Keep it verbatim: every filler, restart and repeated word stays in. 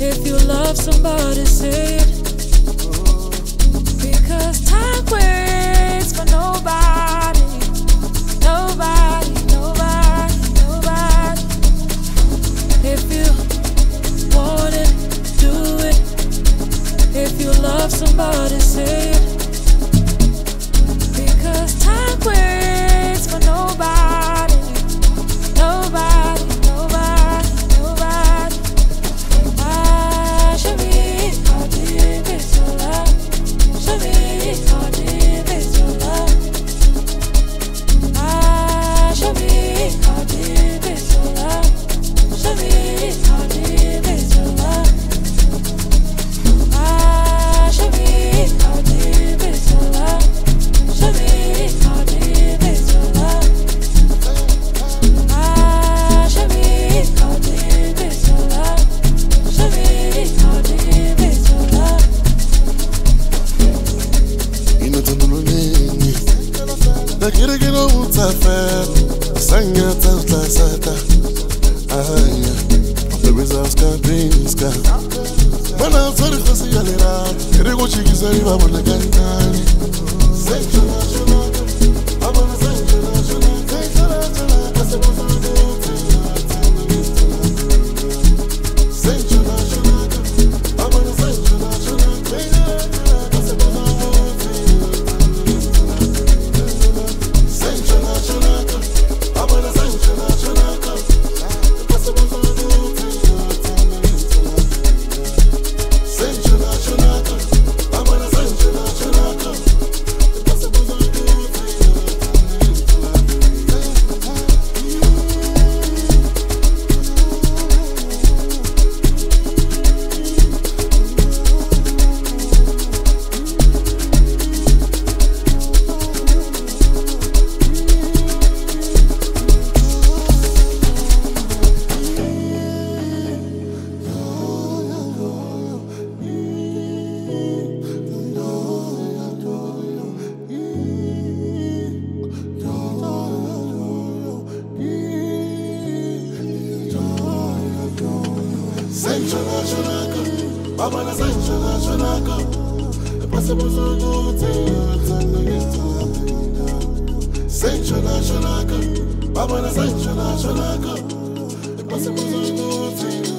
If you love somebody, say it. Because time waits for nobody. Nobody, nobody, nobody. If you want it, do it. If you love somebody, say it. Because time waits for nobody. Nobody, nobody, nobody. Ah, show me how deep is your love. Show me how deep is your love. Ah, show me how deep is your love. Show me how deep is your love. Ah, show me how deep is your love. Show me how deep is your love. Ah, show me how deep is your love. Show me how deep is your love. Inotamuluneni Nakirigino utafel Sanya tafla sata Aya Lebizaska Prinska Mana Zari Khasi Yalira Kirigo Chikizari Babana Gantani Senjala Shalaka Abana Senjala Shalaka Senjala Shalaka Senjala Shalaka Abana Senjala Shalaka Senjala Shalaka Abana Senjala Shalaka Senjala Shalaka, Babana Senjala Shalaka, Impossible to do Senjala Shalaka, Babana Senjala Shalaka, Impossible to do